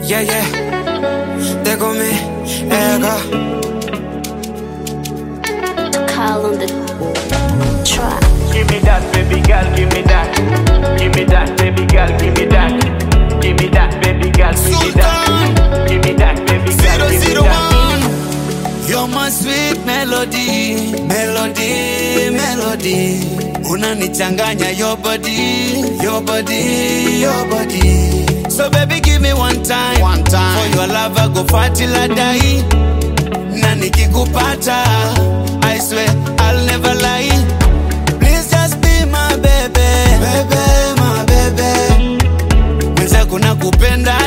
Yeah, yeah. They call me Ega. Call on the track. Give me that, baby girl, give me that. Give me that, baby girl, give me that. Give me that, baby girl, give me that. Give me that, baby girl, give me that. You're my sweet melody, melody, melody. Unanichanganya your body, your body, your body. So baby give me one time, for your love I go fight till I die. Na nikikupata, I swear I'll never lie. Please just be my baby, baby, my baby. Mwenza kuna kupenda